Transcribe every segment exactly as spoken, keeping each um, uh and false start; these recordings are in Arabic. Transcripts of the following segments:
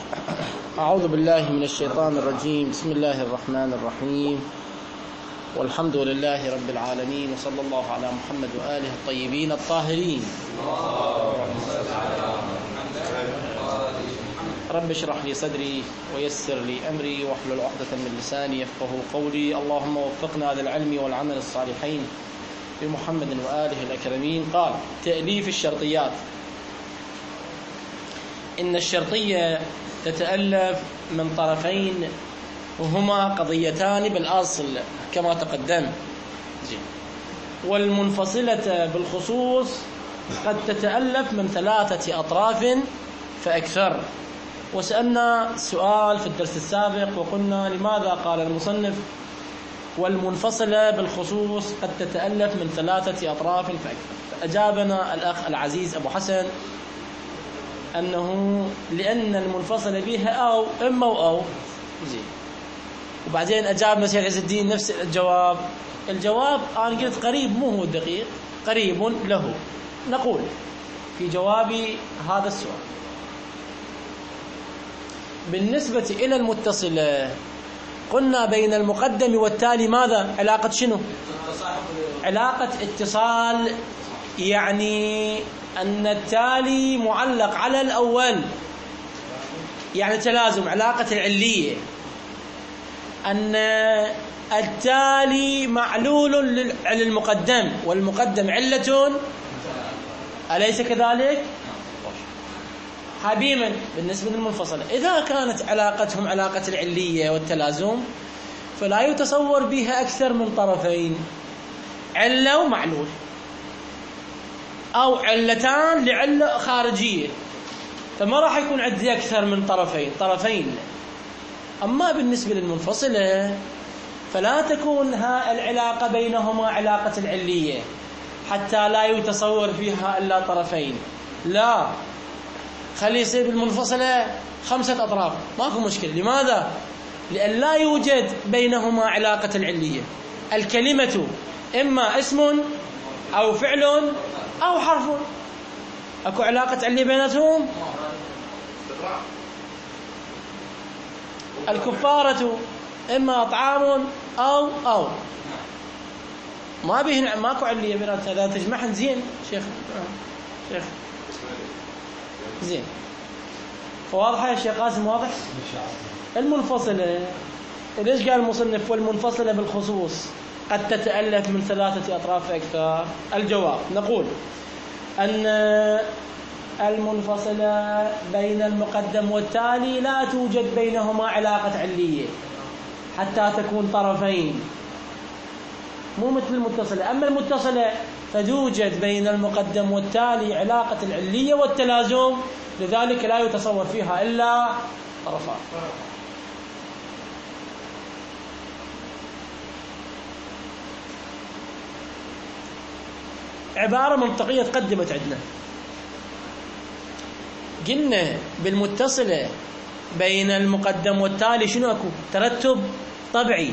أعوذ بالله من الشيطان الرجيم. بسم الله الرحمن الرحيم، والحمد لله رب العالمين، وصلى الله على محمد وآله الطيبين الطاهرين. رب اشرح لي صدري ويسر لي أمري واحلل عقدة من لساني يفقهوا قولي. اللهم وفقنا للعلم والعمل الصالحين بمحمد وآله الأكرمين. قال: تأليف الشرطيات. إن الشرطية تتألف من طرفين وهما قضيتان بالأصل كما تقدم، والمنفصلة بالخصوص قد تتألف من ثلاثة أطراف فأكثر. وسألنا سؤال في الدرس السابق وقلنا: لماذا قال المصنف والمنفصلة بالخصوص قد تتألف من ثلاثة أطراف فأكثر؟ فأجابنا الأخ العزيز أبو حسن أنه لأن المنفصل بها أو إما وأو زين. وبعدين أجابنا شيخ عز الدين نفس الجواب. الجواب أنا قلت قريب، مو هو الدقيق، قريب له. نقول في جوابي هذا السؤال: بالنسبة إلى المتصلة قلنا بين المقدم والتالي ماذا؟ علاقة شنو؟ علاقة اتصال، يعني أن التالي معلق على الأول، يعني تلازم، علاقة العلية. أن التالي معلول للمقدم والمقدم علة، أليس كذلك؟ حبيبا بالنسبة للمنفصلة إذا كانت علاقتهم علاقة العلية والتلازم فلا يتصور بها أكثر من طرفين، علة ومعلول، أو علتان لعلة خارجية، فما راح يكون عندي أكثر من طرفين طرفين. أما بالنسبة للمنفصلة فلا تكون ها العلاقة بينهما علاقة العلية حتى لا يتصور فيها إلا طرفين، لا، خلي يصير بالمنفصلة خمسة أطراف، ماكو مشكلة. لماذا؟ لأن لا يوجد بينهما علاقة العلية. الكلمة إما اسم أو فعل أو حرف، أكو علاقة علية بيناتهم. الكفارة إما طعام أو أو ما به ماكو علية بيناتها، إذا تجمعهن زين شيخ شيخ زين. فواضحة يا شيخ قاسم؟ واضح. المنفصلة ليش قال المصنف والمنفصلة بالخصوص قد تتألف من ثلاثة أطراف أكثر؟ الجواب نقول أن المنفصلة بين المقدم والتالي لا توجد بينهما علاقة علية حتى تكون طرفين، مو مثل المتصلة. أما المتصلة فتوجد بين المقدم والتالي علاقة العلية والتلازم، لذلك لا يتصور فيها إلا طرفان. عبارة منطقية تقدمت عندنا، قلنا بالمتصلة بين المقدم والتالي شنو أكو؟ ترتب طبعي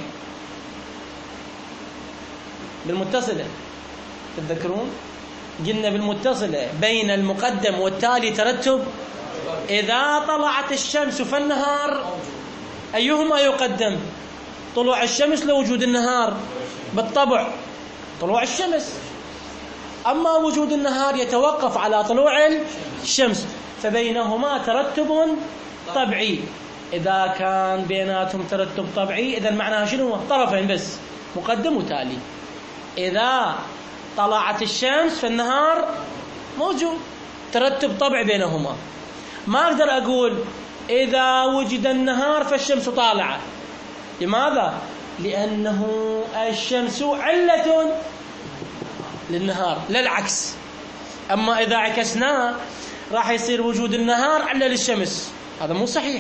بالمتصلة، تتذكرون؟ قلنا بالمتصلة بين المقدم والتالي ترتب. إذا طلعت الشمس فالنهار أيهما يقدم؟ طلوع الشمس لوجود النهار؟ بالطبع طلوع الشمس. أما وجود النهار يتوقف على طلوع الشمس، فبينهما ترتب طبعي. إذا كان بيناتهم ترتب طبعي إذا معناها شنو؟ طرفين بس، مقدم وتالي. إذا طلعت الشمس فالنهار موجود، ترتب طبعي بينهما. ما أقدر أقول إذا وجد النهار فالشمس طالعة. لماذا؟ لأنه الشمس علة للنهار لا العكس. أما إذا عكسناه راح يصير وجود النهار علة للشمس، هذا مو صحيح.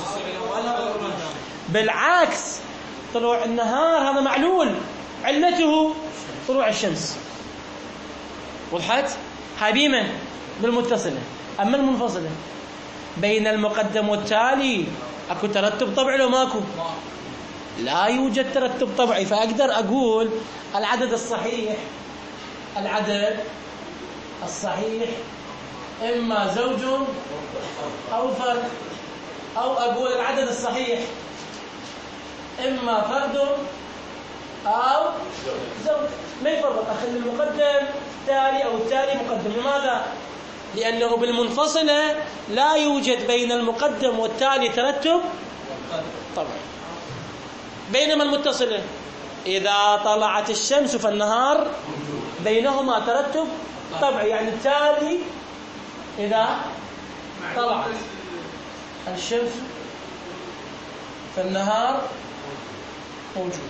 بالعكس، طلوع النهار هذا معلول، علته طلوع الشمس. وضحت؟ حبيبا بالمتصلة. أما المنفصلة بين المقدم والتالي أكو ترتب طبعي لو ماكو؟ لا يوجد ترتب طبعي. فأقدر أقول العدد الصحيح العدد الصحيح إما زوج أو فرد. أو أقول العدد الصحيح إما فرد أو زوج، ما يفرق، أخلي المقدم تالي أو التالي مقدم. لماذا؟ لأنه بالمنفصلة لا يوجد بين المقدم والتالي ترتب طبعا، بينما المتصلة إذا طلعت الشمس فالنهار بينهما ترتب طبعا، يعني التالي إذا طلعت الشمس فالنهار موجود.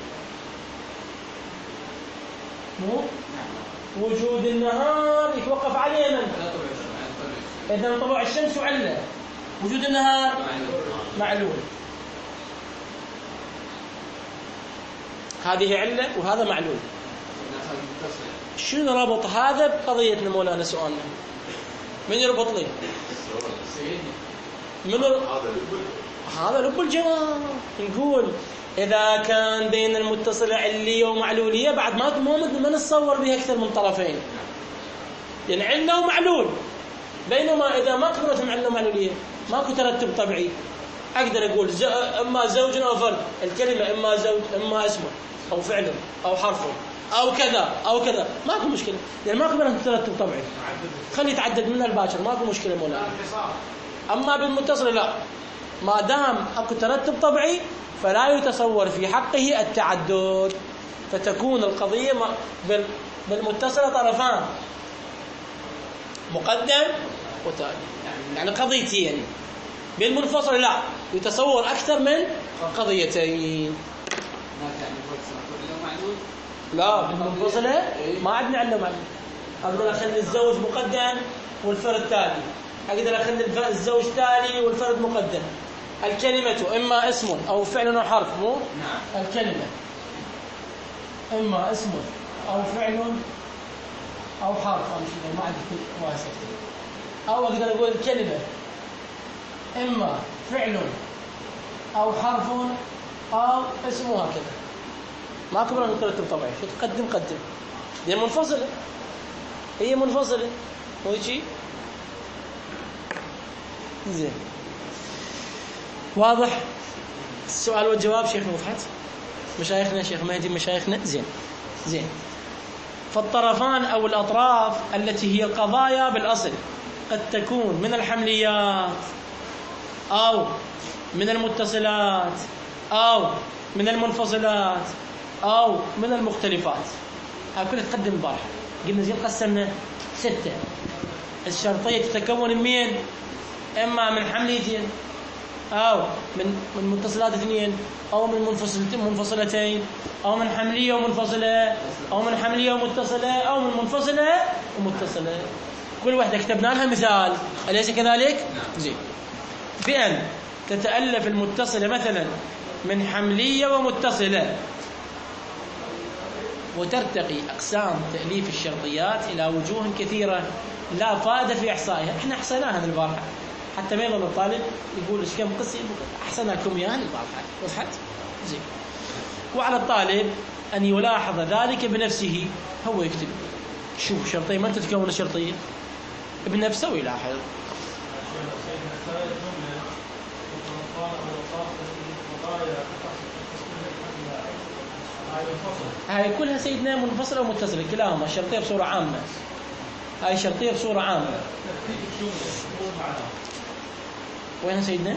مو وجود النهار يتوقف عليه من؟ إذا طلوع الشمس علة، وجود النهار معلول. هذه علة وهذا معلول. شنو ربط هذا بقضيتنا مولانا؟ سؤالنا من يربط لي؟ من هذا لب الجواب. نقول إذا كان بين المتصلة علية ومعلولية بعد ما ما نتصور بها أكثر من طرفين، يعني علة ومعلول. بينما إذا ما قدرت معلة ومعلولية ماكو ترتب طبيعي. أقدر أقول زو... إما زوج أو فرد، الكلمة إما زوج إما اسمه أو فعل أو حرف أو كذا أو كذا، ماكو مشكلة، يعني ماكو بينهم ترتب طبيعي. خلي يتعدد منها الباشر، ماكو مشكلة مولانا. أما بالمتصل لا، ما دام أكو ترتب طبيعي فلا يتصور في حقه التعدد، فتكون القضية بالمتصلة طرفان مقدم وتالي، يعني قضيتين. بالمنفصل لا، يتصور أكثر من قضيتين. لا بالمنفصلة ما عندنا علة معلول. أقدر أخلي الزوج مقدم والفرد تالي، أقدر أخلي الزوج تالي والفرد مقدم. الكلمة إما اسم أو فعل أو حرف. مو نعم. الكلمة إما اسم أو فعل أو حرف، أمشي ما عندي واسع. أو أقدر أقول الكلمة إما فعل أو حرف أو اسم، هكذا. ما كبر نترتب طبعا. تقدم قدم، هي منفصلة، هي منفصلة وشي زين. واضح السؤال والجواب شيخ مفحت؟ مشايخنا شيخ مهدي مشايخنا زين زين. فالطرفان أو الأطراف التي هي القضايا بالأصل قد تكون من الحمليات أو من المتصلات أو من المنفصلات أو من المختلفات. هكذا تقدم البارحة قلنا زين قسمنا ستة. الشرطية تتكون من مين؟ إما من حمليتين أو من من متصلات اثنين أو من منفصلتين أو من حملية ومنفصلة أو من حملية ومتصلة أو من منفصلة ومتصلة. كل واحدة كتبنا لها مثال، أليس كذلك؟ زين. بأن تتألف المتصلة مثلا من حملية ومتصلة، وترتقي أقسام تأليف الشرطيات إلى وجوه كثيرة لا فائدة في إحصائها. إحنا أحصيناها البارحة حتى ما يظل الطالب يقول إيش كم قصة، أحسن لكم إياها البارحة. وضحت؟ زين. وعلى الطالب أن يلاحظ ذلك بنفسه، هو يكتب شوف شرطية ما تتكون الشرطية بنفسه ويلاحظ. هاي كلها سيدنا منفصلة ومتصلة كلاهما، الشرطية بصورة عامة. هاي شرطية بصورة عامة. وين سيدنا؟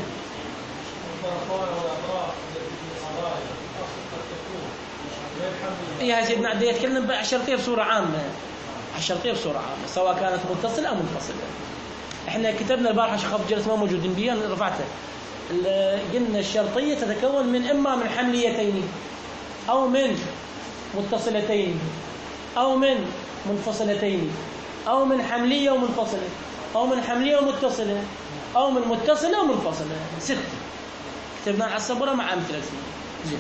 إيه هاي سيدنا عدي يتكلم عن الشرطية بصورة عامة، الشرطية بصورة عامة سواء كانت متصلة أو منفصلة. إحنا كتبنا البارحة شخص جلس ما موجودين بيه، أنا رفعته. قلنا الشرطية تتكون من إما من حمليتين أو من متصلتين أو من منفصلتين أو من حملية ومنفصلة أو من حملية ومتصلة أو من متصلة ومنفصلة. ست كتبنا على السبورة مع أمثلة. زين.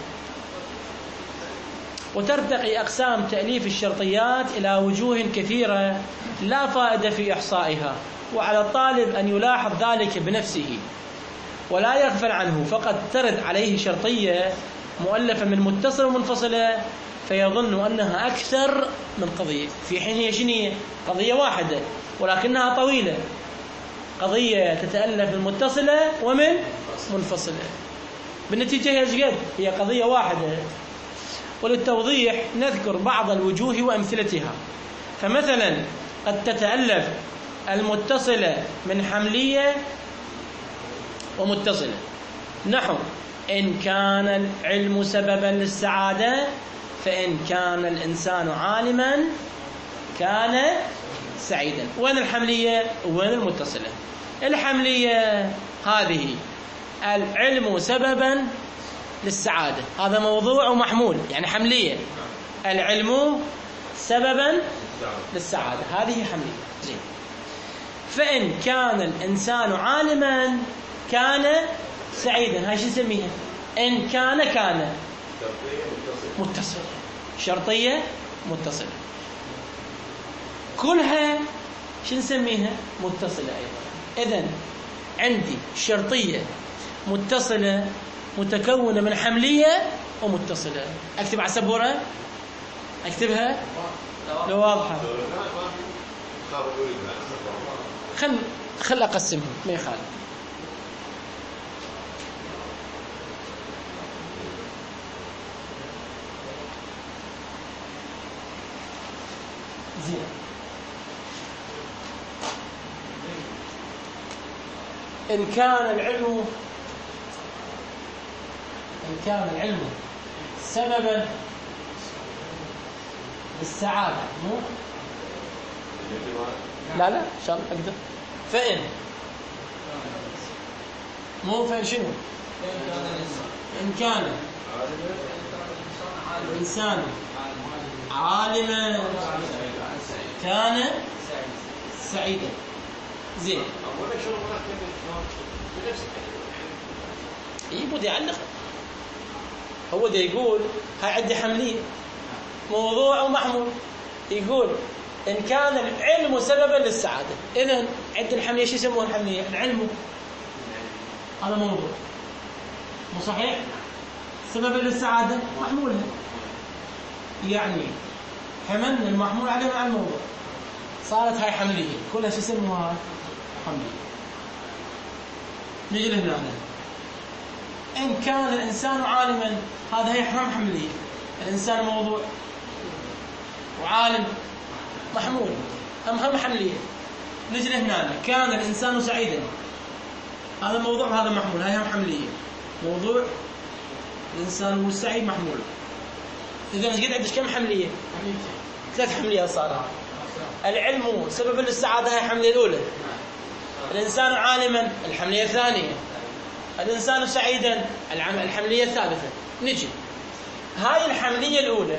وترتقي أقسام تأليف الشرطيات إلى وجوه كثيرة لا فائدة في إحصائها، وعلى الطالب أن يلاحظ ذلك بنفسه ولا يغفل عنه. فقد ترد عليه شرطية مؤلفة من متصلة ومنفصلة فيظن أنها أكثر من قضية، في حين هي شنية قضية واحدة ولكنها طويلة. قضية تتألف من متصلة ومن منفصلة، بالنتيجة هي ايش قد؟ هي قضية واحدة. وللتوضيح نذكر بعض الوجوه وأمثلتها. فمثلا قد تتألف المتصلة من حملية ومتصلة، نحو إن كان العلم سببا للسعادة فإن كان الإنسان عالما كان سعيدا. وين الحملية وين المتصلة؟ الحملية هذه العلم سببا للسعادة، هذا موضوع ومحمول، يعني حملية. العلم سببا للسعادة، هذه حملية. زين. فإن كان الإنسان عالما كان سعيدا، هاي شو نسميها؟ إن كان كان متصلة، شرطية متصلة، كلها شو نسميها؟ متصلة أيضا. إذن عندي شرطية متصلة متكونة من حملية ومتصلة. أكتب على السبورة، أكتبها لو واضحة. خل خل أقسمهم ما يخالف. زين. إن كان العلم إن كان العلم سببا للسعادة، مو لا لا إن شاء الله أقدر. فإن مو فإن شنو؟ إن كان الإنسان عالما كان سعيدا. زين. يبغى يعلق، هو ده يقول هاي عندي حملية موضوع ومحمول. يقول إن كان العلم سببا للسعادة، إذن عند الحملية شو يسموها الحملية؟ العلم هذا موضوع، مو صحيح؟ سببا للسعادة محمولها، يعني حملنا المحمول عليه مع الموضوع، صارت هاي حملية. كلها شو يسموها؟ حملية. نجي لهنا. إن كان الإنسان عالما، هذا هي حرام حملية. الإنسان موضوع وعالم محمول، هم هم حملية. نجي لهنا. كان الإنسان سعيدا، هذا موضوع وهذا محمول، هاي هم حملية. موضوع الإنسان والسعيد محمول. إذا قد عندك كم حملية؟ ثلاث حمليات صارت. العلم سبب للسعادة، هاي الحملية الأولى. الإنسان عالما، الحملية الثانية. الإنسان سعيدا، الحملية الثالثة. نجي هاي الحملية الأولى،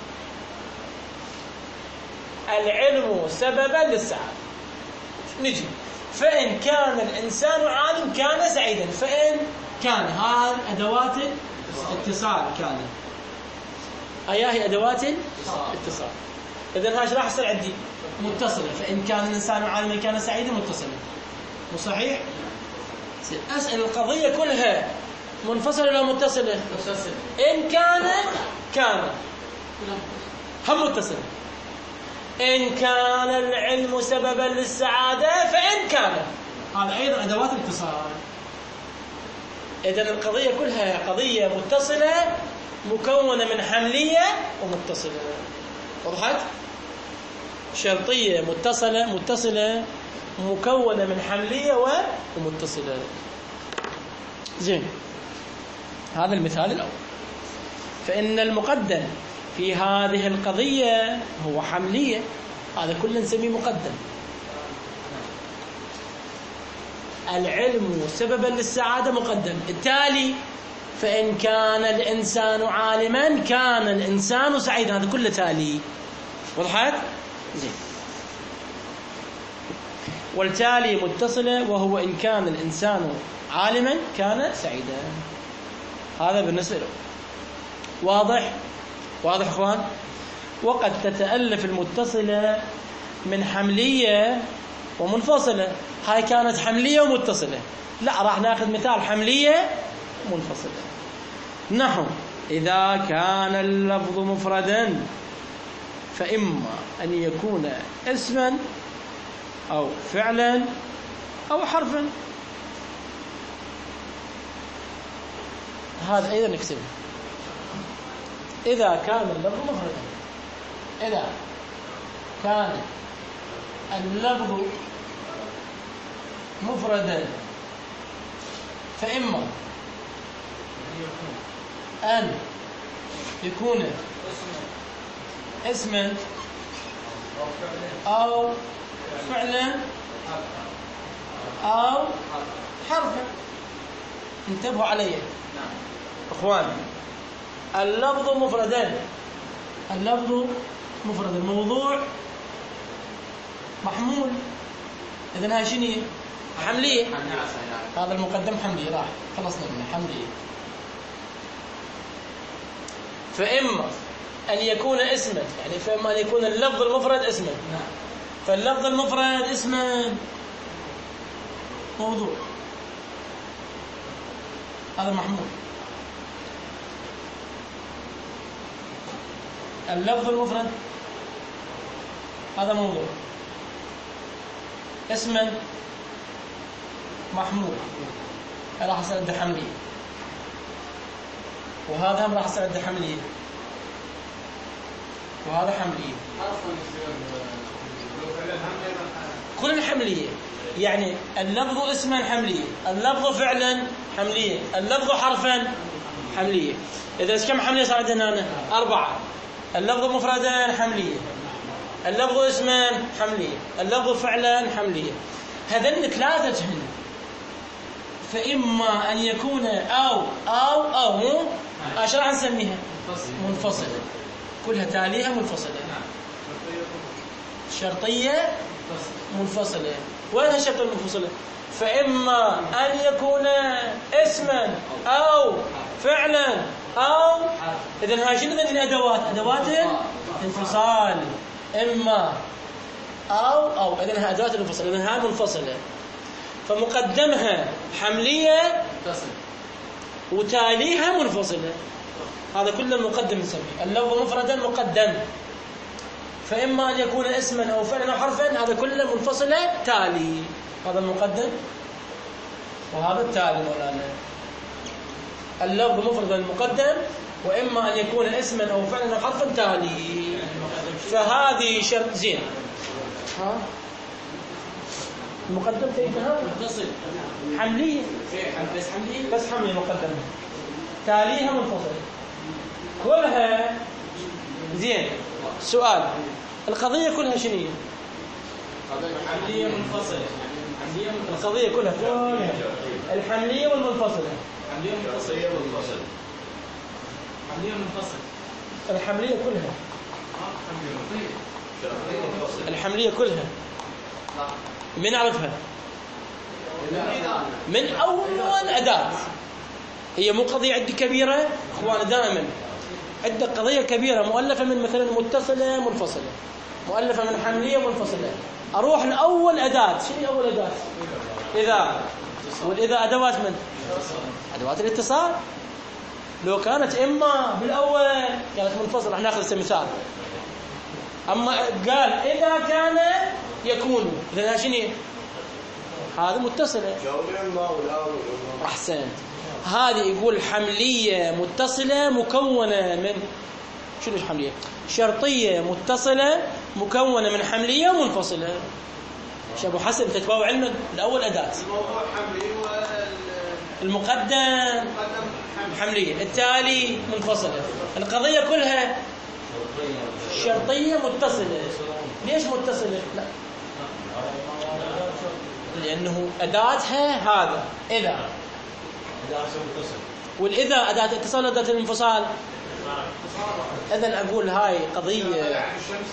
العلم سببا للسعادة. نجي فإن كان الإنسان عالم كان سعيدا. فإن كان، هاي أدوات اتصال. كان هي أدوات اتصال. إذن هاش راح يصير عندي متصلة. فإن كان الإنسان عالما كان سعيدا متصلة، مو صحيح؟ أسأل القضية كلها منفصلة ولا متصلة؟ إن كان كان هم متصلة. إن كان العلم سببا للسعادة فإن كان، هذا أيضا أدوات الاتصال. إذن القضية كلها قضية متصلة مكونة من حملية ومتصلة. وضحت؟ شرطية متصلة متصلة مكونة من حملية ومتصلة. زين. هذا المثال الأول. فإن المقدم في هذه القضية هو حملية، هذا كله نسميه مقدم. العلم سببا للسعادة مقدم. التالي فإن كان الإنسان عالما كان الإنسان سعيدا، هذا كله تالي. وضحت؟ زين. والتالي متصلة، وهو إن كان الإنسان عالما كان سعيدا. هذا بالنسبة له. واضح؟ واضح إخوان؟ وقد تتألف المتصلة من حملية ومنفصلة. هاي كانت حملية ومتصلة، لا راح ناخذ مثال حملية منفصلة. نحو إذا كان اللفظ مفردا فإما أن يكون اسما أو فعلا أو حرفا. هذا أيضا نكتبه. إذا كان اللفظ مفردا، إذا كان اللفظ مفردا فإما أن يكون اسما أو فعلا أو حرفا. انتبهوا علي أخوان، اللفظ مفردا، اللفظ مفردا، الموضوع محمول، إذن هاي شنو؟ حملية. هذا المقدم حملية، راح خلصنا منه حملية. فإما أن يكون اسما، يعني فإما أن يكون اللفظ المفرد اسما، فاللفظ المفرد اسما موضوع، هذا محمول. اللفظ المفرد هذا موضوع، اسما محمول، راح يصير عنده حملية، وهذا هم راح يصير عنده حملية، وهذا حملية، كل حملية. يعني اللفظ اسما حملية، اللفظ فعلا حملية، اللفظ حرفا حملية. إذا كم حملية صار عندنا هنا؟ أربعة. اللفظ مفردا حملية، اللفظ اسما حملية، اللفظ فعلا حملية. هذين ثلاثة هنا. فإما أن يكون أو أو أو مو ايش راح نسميها؟ منفصلة، كلها تاليها منفصلة. شرطية منفصلة. وين الشرطية المنفصلة؟ فإما أن يكون اسما أو فعلا أو، إذن هاي شنو ذي الأدوات؟ أدوات الانفصال. إما أو أو، إذن هاي أدوات الانفصال، إذن هاي منفصلة. فمقدمها حملية وتاليها منفصلة. هذا كله المقدم نسميه اللفظ مفردا مقدم. فإما أن يكون اسما أو فعلا أو حرفا، هذا كله منفصلة تالي. هذا المقدم وهذا التالي مولانا. اللفظ مفردا مقدم، وإما أن يكون اسما أو فعلا أو حرفا تالي. فهذه شرط زين. ها المقدم كيفها متصل حملية، بس حملية بس حملية مقدمة، تاليها منفصلة كلها. زين، سؤال، القضية كلها شنو هي؟ حملية منفصلة. القضية كلها كلها الحملية والمنفصلة. حملية منفصلة والمنفصلة. حملية منفصلة. الحملية كلها. الحملية كلها. من نعرفها؟ من أول أداة. هي مو قضية عندي كبيرة إخوان، دائما عندك قضية كبيرة مؤلفة من مثلا متصلة منفصلة، مؤلفة من حملية منفصلة. أروح لأول أداة. شنو أول أداة؟ إذا. والإذا أدوات من؟ أدوات الاتصال. لو كانت إما بالأول كانت منفصلة، راح ناخذ مثال. أما قال إذا كان يكون، إذا شنو هذا متصلة. أحسنت. هذه يقول حملية متصلة مكونة من شنو حملية؟ شرطية متصلة مكونة من حملية ومنفصلة. شو أبو حسن أنت تباوع علمك الأول أداة. الموضوع حملي والمقدم حملية، التالي منفصلة. القضية كلها شرطية متصلة. ليش متصلة؟ لا، لأنه أداتها هذا إذا. والإذا أداة اتصال أداة الانفصال. إذن أقول هاي قضية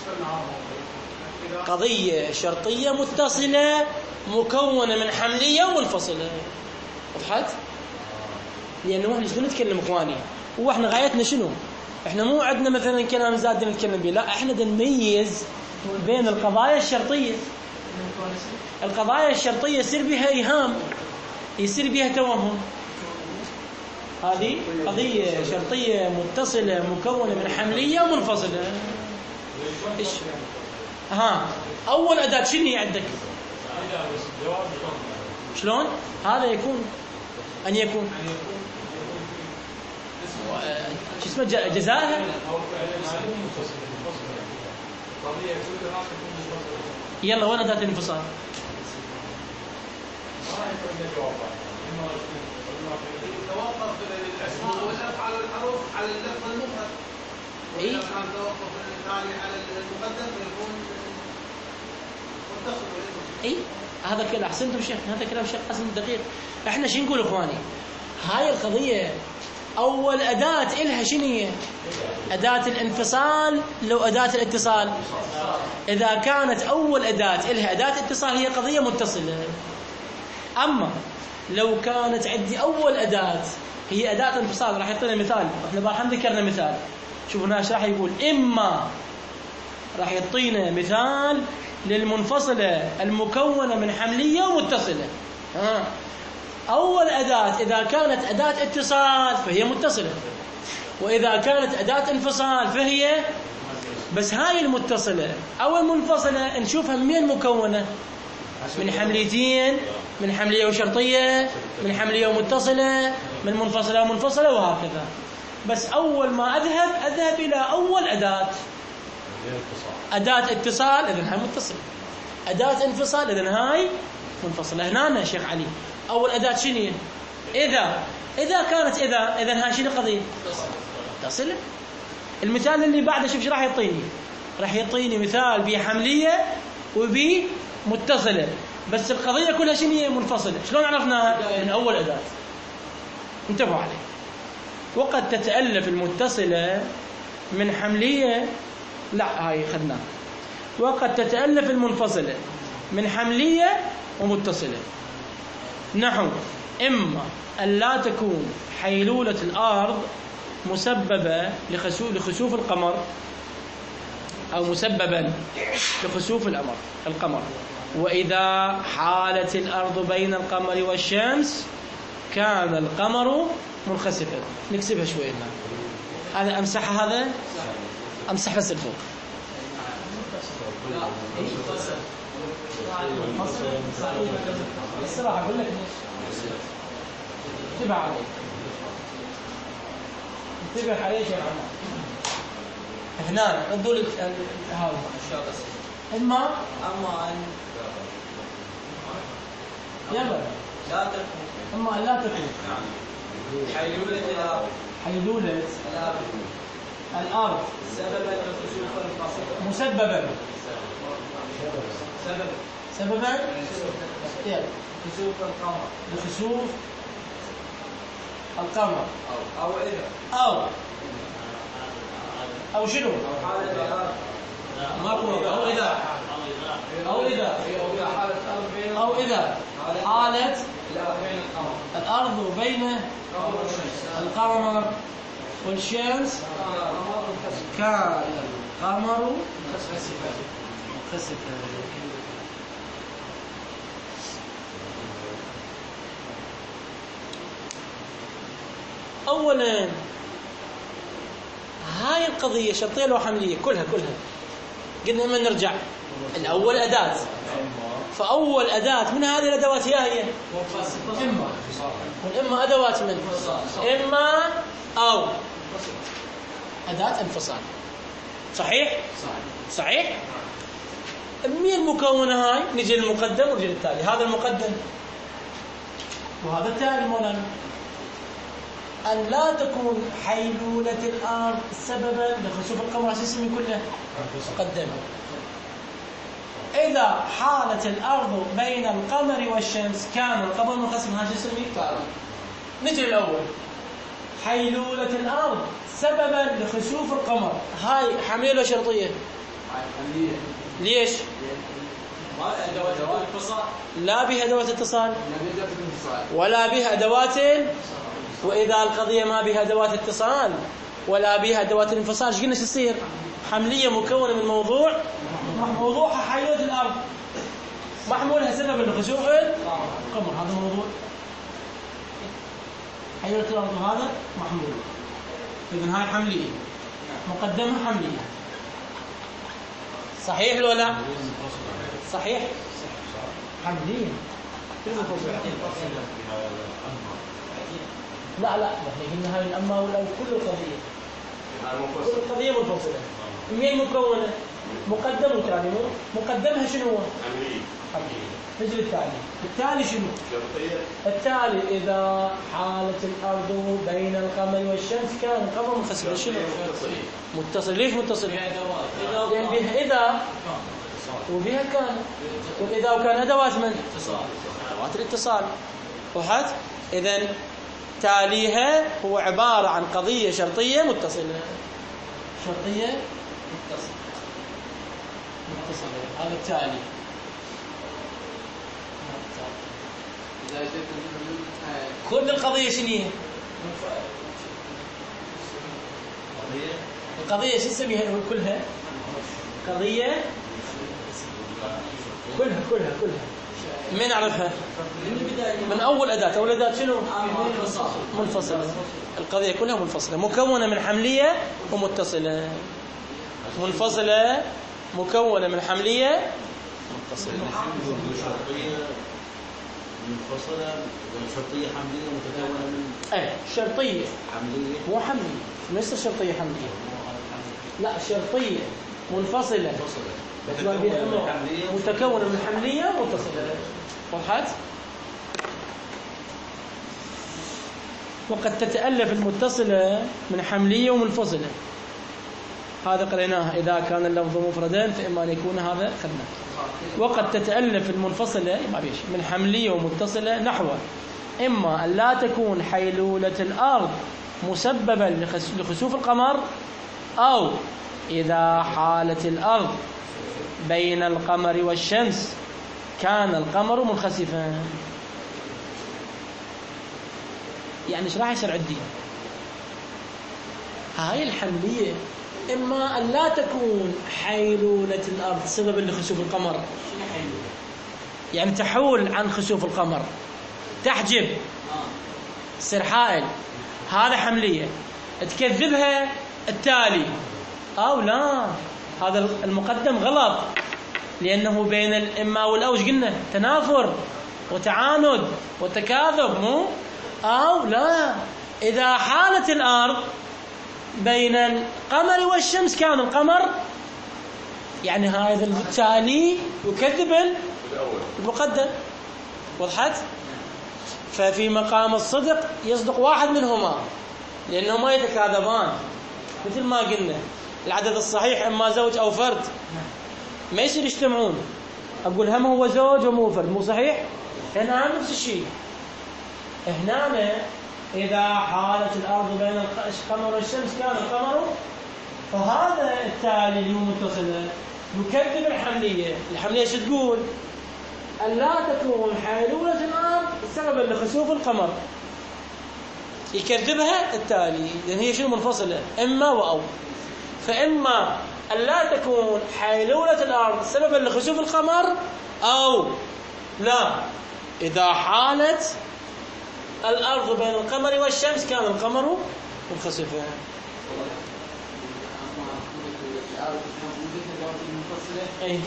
قضية شرطية متصلة مكونة من حملية ومنفصلة. وضحت؟ لأنه احنا شنو نتكلم إخواني؟ هو احنا غايتنا شنو؟ احنا مو عندنا مثلا كلام زاد نتكلم به، لا، احنا نميز بين القضايا الشرطية. القضايا الشرطية يصير بها إيهام، يصير بها توهم. هذه قضية شرطية متصلة مكونة من حملية ومنفصلة. إيش؟ ها أول أداة شنو هي عندك؟ شلون؟ هذا يكون أن يكون شو اسمه جزائها. يلا وين أداة الانفصال؟ توقف الاسماء والالف على الحروف على اللفظ المفرد. اي توقف الثاني على المقدم يكون متصل. اي هذا كلام احسنتم شيخ، هذا كلام شيخ قاسم دقيق. احنا شو نقول اخواني؟ هاي القضيه اول اداه الها شنو هي؟ اداه الانفصال لو اداه الاتصال. اذا كانت اول اداه الها اداه اتصال هي قضيه متصله. اما لو كانت عندي اول اداه هي اداه انفصال، راح يعطينا مثال. احنا راح ذكرنا مثال، شوف هنا ايش راح يقول. اما راح يعطينا مثال للمنفصله المكونه من حمليه ومتصله. ها اول اداه اذا كانت اداه اتصال فهي متصله، واذا كانت اداه انفصال فهي بس. هاي المتصله او المنفصله نشوفها من مكونه؟ من حمليتين، من حمليه وشرطيه، من حمليه ومتصله، من منفصله ومنفصله، وهكذا. بس اول ما اذهب اذهب الى اول اداه اداه اتصال، اذا هاي متصله. اداه انفصال، اذا هاي منفصله. هنا يا شيخ علي اول اداه شنو هي؟ اذا اذا كانت اذا اذا هاي شنو القضيه؟ متصله. المثال اللي بعده شوف ايش راح يعطيني. راح يعطيني مثال بحمليه وبمتصله، بس القضيه كلها شنو هي؟ منفصله. شلون عرفناها؟ من اول اداه. انتبهوا عليه. وقد تتالف المتصله من حمليه، لا هاي خدناها. وقد تتالف المنفصله من حمليه ومتصله. نحو اما ان لا تكون حيلوله الارض مسببه لخسوف القمر، او مسببا لخسوف القمر القمر واذا حالت الارض بين القمر والشمس كان القمر منخسفا. نكسبها شوي هنا. هذا امسح، هذا امسح بس الفوق. الصراحه اقول لك انتبه عليه، انتبه عليه شيخ عمار. هنا ردوا هذا اما اما ان يلا لا تكون اما ان لا تكون حيلولة الارض حيلولة الارض سببا لخسوف القمر مسببا سبب سببا يلا خسوف القمر لخسوف القمر او او اذا او او شنو؟ او حالة الارض ماكو او اذا او اذا او حالة الارض بين او اذا حالت بين القمر الارض بين القمر والشمس كان القمر منخسفا. اولا هاي القضيه شرطيه لو حمليه كلها كلها قلنا اما نرجع الاول اداه. فاول اداه من هذه الادوات هي هي اما، والاما ادوات من اما او اداه انفصال. صحيح صحيح. مين المكونه هاي؟ نجي للمقدم ونجي للتالي. هذا المقدم وهذا التالي. مولانا أن لا تكون حيلولة الأرض سببا لخسوف القمر، شو اسمه كله؟ مقدمة. إذا حالت الأرض بين القمر والشمس كان القمر منخسفا، هذا شو اسمه؟ نجي الأول. حيلولة الأرض سببا لخسوف القمر، هاي حملية ولا شرطية؟ حملية. ليش؟ ما أدوات اتصال. لا بها أدوات اتصال ولا بها أدوات، وإذا القضية ما بها أدوات اتصال ولا بها أدوات الانفصال، ايش قلنا تصير؟ حملية مكونة من موضوع، موضوعها حيلولة الأرض، محمولها سببا لخسوف القمر. هذا موضوع حيلولة الأرض، وهذا محمول. إذن هاي حملية، مقدمة حملية. صحيح ولا لا؟ صحيح حملية. لا لا احنا هاي الأما والأو كل القضية كل القضية منفصلة. مين مكونة؟ مقدم وتالي. مقدمها شنو هو؟ نجي التالي. التالي شنو؟ التالي إذا حالت الأرض بين القمر والشمس كان القمر منفصل. شنو؟ متصل. ليش متصل؟ لأن بها إذا وبها كان، والإذا وكان أدوات من؟ أدوات الاتصال. وحد إذن تاليها هو عبارة عن قضية شرطية متصلة. شرطية متصلة متصلة. هذا التالي. كل القضية شنو هي؟ القضية شو نسميها كلها؟ قضية كلها كلها كلها. من نعرفها؟ من أول أداة. أول أداة شنو؟ منفصلة. القضية كلها منفصلة مكونة من حملية ومتصلة. منفصلة مكونة من حملية متصلة. منفصلة شرطية حملية متكونة من ايه شرطية حملية مو حملية. ليس شرطية حملية. لا شرطية منفصلة متكونة من حملية متصلة. وضحت؟ وقد تتألف المتصلة من حملية ومنفصلة. هذا قريناه. إذا كان اللفظ مفردا فإما أن يكون هذا خدناه. وقد تتألف المنفصلة من حملية ومتصلة نحو إما أن لا تكون حيلولة الأرض مسببا لخسوف القمر، أو إذا حالت الأرض بين القمر والشمس كان القمر منخسفا. يعني ايش راح يصير عندي؟ هاي الحملية إما أن لا تكون حيلولة الأرض سببا لخسوف القمر، يعني تحول عن خسوف القمر، تحجب، تصير حائل. هذا حملية. تكذبها التالي، أو لا هذا المقدم غلط، لأنه بين الإما والأوج قلنا تنافر وتعاند وتكاذب. مو أو لا إذا حالت الأرض بين القمر والشمس كان القمر، يعني هذا التالي يكذب المقدم. وضحت؟ ففي مقام الصدق يصدق واحد منهما لأنهما يتكاذبان. مثل ما قلنا العدد الصحيح إما زوج أو فرد، ما يصير يجتمعون. أقول هم هو زوج ومو فرد، مو صحيح؟ هنا نفس الشيء. هنا إذا حالت الأرض بين القمر والشمس كان القمر، فهذا التالي اللي هو متصل يكذب الحملية. الحملية شو تقول؟ أن لا تكون حيلولة الأرض سببا لخسوف القمر. يكذبها التالي لأن هي شنو منفصلة إما وأو. فإما أن لا تكون حيلولة الأرض سببا لخسوف القمر، أو لا إذا حالت الأرض بين القمر والشمس كان القمر منخسفا. أي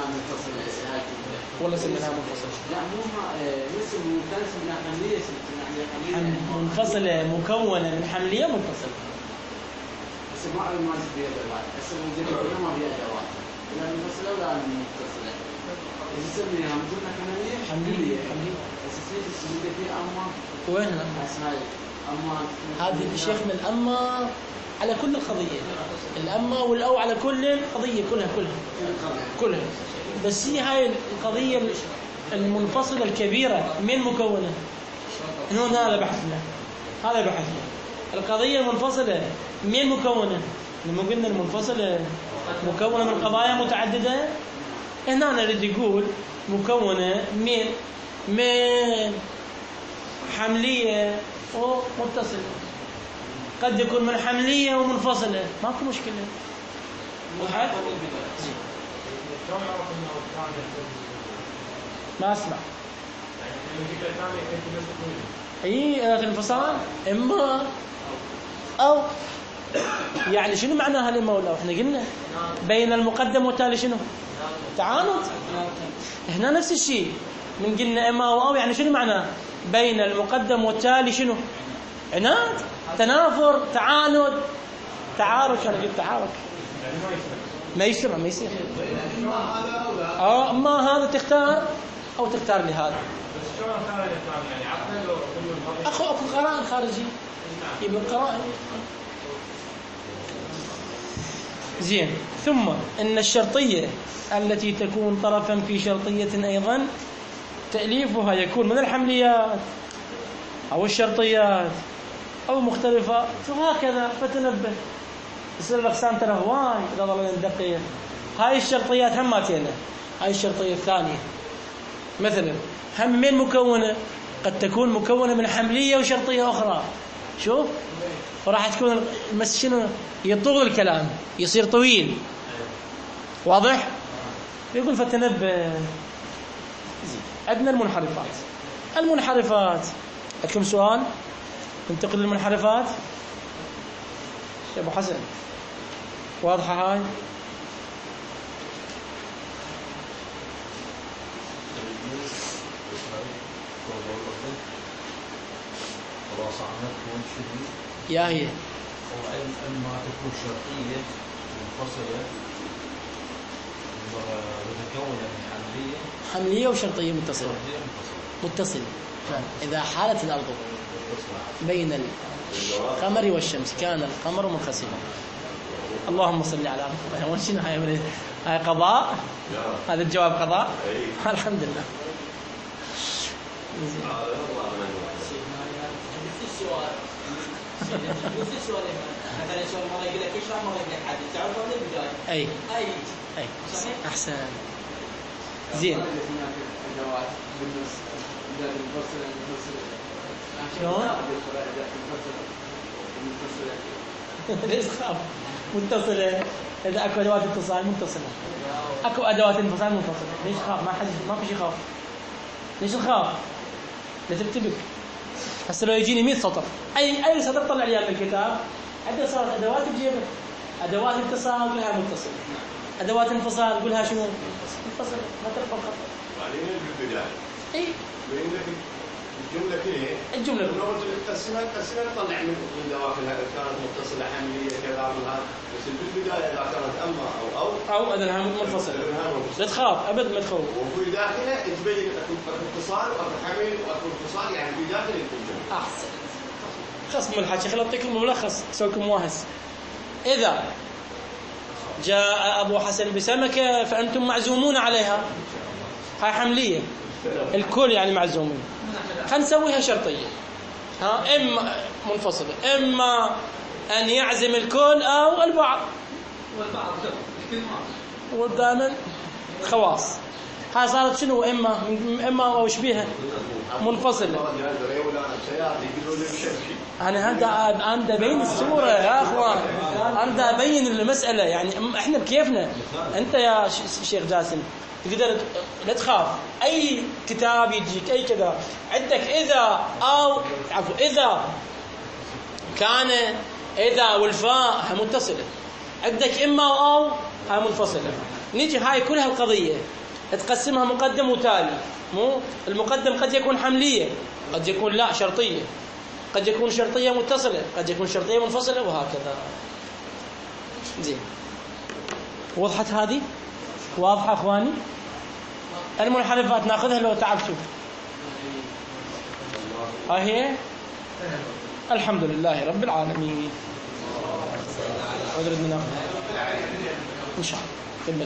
ولا سميناها منفصلة؟ لا مو اسم كان اسمها حملية. منفصلة مكونة من حملية منفصلة. بس ما ما في أدوات. بس الموجودة ما في أدوات. لا منفصلة ولا متصلة. اسمها موجودة حملية. حملية حملية. بس اسمها في أما. وين الأما؟ هذه الشيخ من الأما على كل القضية. الأما والأو على كل القضية كلها كلها كلها. بس هي هاي القضية المنفصلة الكبيرة من مكونة. هنا هذا بحثنا هذا بحثنا القضية المنفصلة من مكونة. لما قلنا المنفصلة مكونة من قضايا متعددة، هنا نريد يقول مكونة من من حملية ومتصلة. قد يكون من حملية ومنفصلة، ماكو مشكلة. واحد ما اسمع اي الانفصال اما او. يعني شنو معناها الاما ولا؟ احنا قلنا بين المقدم والتالي شنو؟ تعاند. هنا نفس الشيء. من قلنا إما أو أو يعني شنو معناه؟ بين المقدم والتالي شنو؟ عناد، تنافر، تعاند، تعارك. أنا قلت تعارك ما يصير ما يصير. اه اما هذا تختار او تختار لهذا. بس شلون خارج يعني عقل ولا اخو اكو قرائن خارجي يجيب القرائن. زين. ثم ان الشرطيه التي تكون طرفا في شرطيه ايضا تأليفها يكون من الحمليات او الشرطيات او مختلفات وهكذا. فتنبه يصير الاقسام ترى هواي اذا ظلنا ندقق. هاي الشرطيات هماتينا. هاي الشرطيه الثانيه مثلا هم من مكونه قد تكون مكونه من حمليه وشرطيه اخرى. شوف وراح تكون المس شنو يطول الكلام يصير طويل. واضح؟ يقول فتنبه. عندنا المنحرفات. المنحرفات عندكم سؤال؟ ننتقل للمنحرفات. يا ابو حسن واضحه هاي؟ يا هي اما تكون شرطيه منفصله متكونه من حمليه حمليه وشرطيه متصله متصله. اذا حالت الارض بين القمر والشمس كان القمر منخسفا. اللهم صل على محمد. شنو هاي؟ هاي قضاء. هذا الجواب قضاء. الحمد لله. مثلا سؤال مره يقول لك اشرح مره يقول لك حدث تعرف ولا البدايه؟ اي اي اي احسن. زين. شلون؟ ليش تخاف؟ متصله. اذا اكو ادوات اتصال متصله اكو ادوات انفصال منفصله. ليش تخاف؟ ما حد ما في شيء يخاف. ليش تخاف؟ لا ترتبك. هسه لو يجيني مئة سطر اي اي سطر طلع لي من الكتاب عندي صارت ادوات بجيبك. ادوات اتصال قولها متصله. ادوات انفصال قولها شنو؟ منفصله. ما ترفع الخط. بعدين بالبدايه اي بين لك الجمله كلها الجمله لو قلت لك قسمها قسمها طلع من من دواخلها اذا كانت متصله حمليه كذا وهذا. بس بالبدايه اذا كانت اما او او او اذا منفصله لا تخاف ابد ما تخوف. وفي داخلها تبين اكو اتصال واكو حمل واكو انفصال يعني في داخل الجمله. احسن. خصم الحكي خليني اعطيكم ملخص اسويكم واهس. اذا جاء ابو حسن بسمكه فانتم معزومون عليها. هاي حمليه الكل يعني معزومين. خلينا نسويها شرطيه. ها اما منفصله اما ان يعزم الكل او البعض. والبعض ودائما خواص. هاي صارت شنو؟ اما اما او شبيهه منفصله. انا هذا انا ابين الصوره يا اخوان. انا ابين المساله يعني احنا بكيفنا. انت يا شيخ جاسم تقدر لا تخاف. اي كتاب يجيك اي كذا عندك اذا او عفوا اذا كان اذا والفاء متصله. عندك اما او هاي منفصله. نيجي هاي كلها القضيه تقسمها مقدم وتالي. مو المقدم قد يكون حمليه قد يكون لا شرطيه قد يكون شرطيه متصله قد يكون شرطيه منفصله وهكذا. زين. وضحت هذه؟ واضحه اخواني؟ المنحرفات ناخذها لو تعبتوا. ها هي. الحمد لله رب العالمين. ودرنا ناخذها ان شاء الله.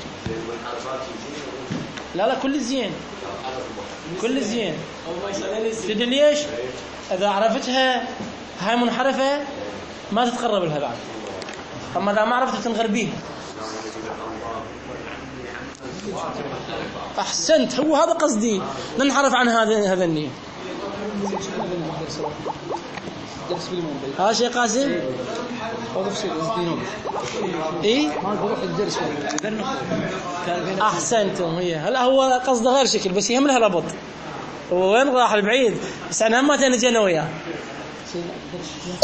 لا لا كل زين كل زين. تدري ليش؟ اذا عرفتها هاي منحرفه ما تتقرب لها بعد. اما اذا ما عرفتها تنغربيها. احسنت. هو هذا قصدي. ننحرف عن هذا هذا النية. ها شيء قاسم. اي احسنتم. هي هلا هو قصده غير شكل بس يهمنا ربط. وين راح البعيد؟ بس انا ما تنجي انا وياه.